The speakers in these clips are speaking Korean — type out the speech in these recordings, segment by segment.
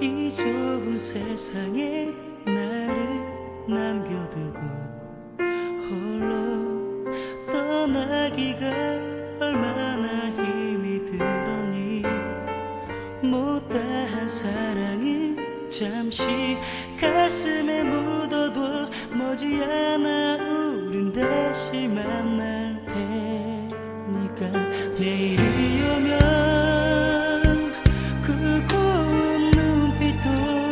이 좁은 세상에 나를 남겨두고 홀로 떠나기가 얼마나 힘이 들었니. 못다한 사랑은 잠시 가슴에 묻어둬. 머지않아 우린 다시 만날 테니까. 내일이 오면 그 고운 눈빛도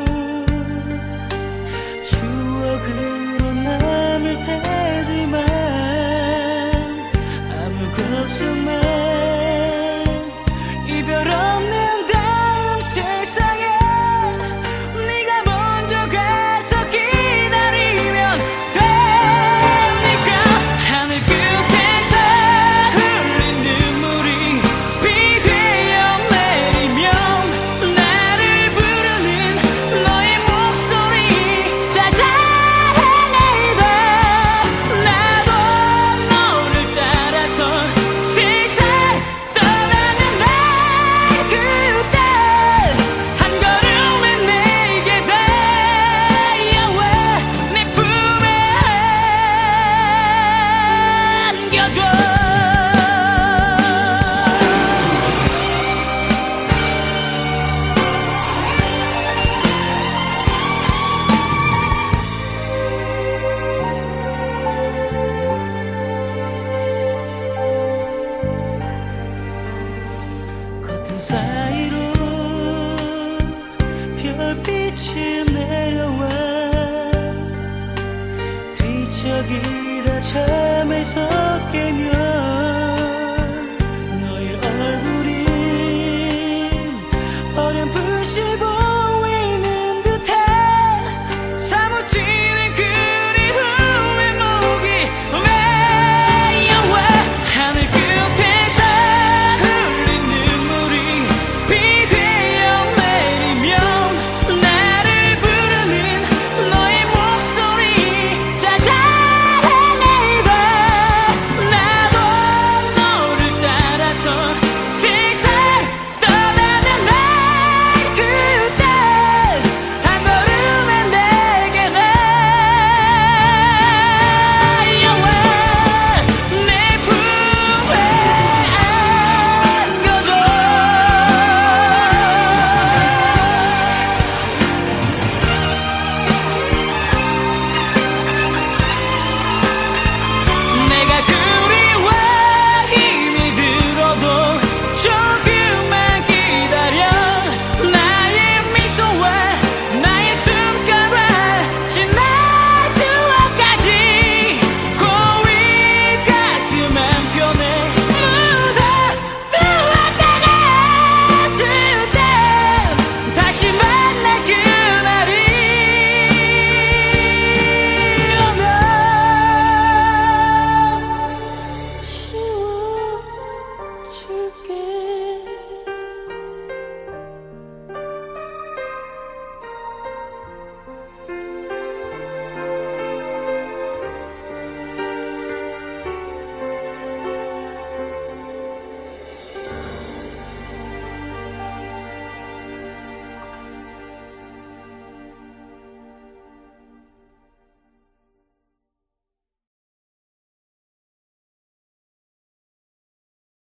추억으로 남을 테지만 아무 걱정 마. 이별 없는 다음 세상에 네가 먼저 가서 기다리면 되니까. 하늘 끝에서 흘린 눈물이 비 되어 내리면 나를 부르는 너의 목소리 찾아내다. 나도 너를 따라서 세상 떠나는 날 그때 한 걸음에 내게 달려와 내 품에 안겨줘. 커튼 사이로 별빛이 내려와 뒤척이다 잠에서 깨면 너의 얼굴이 어렴풋이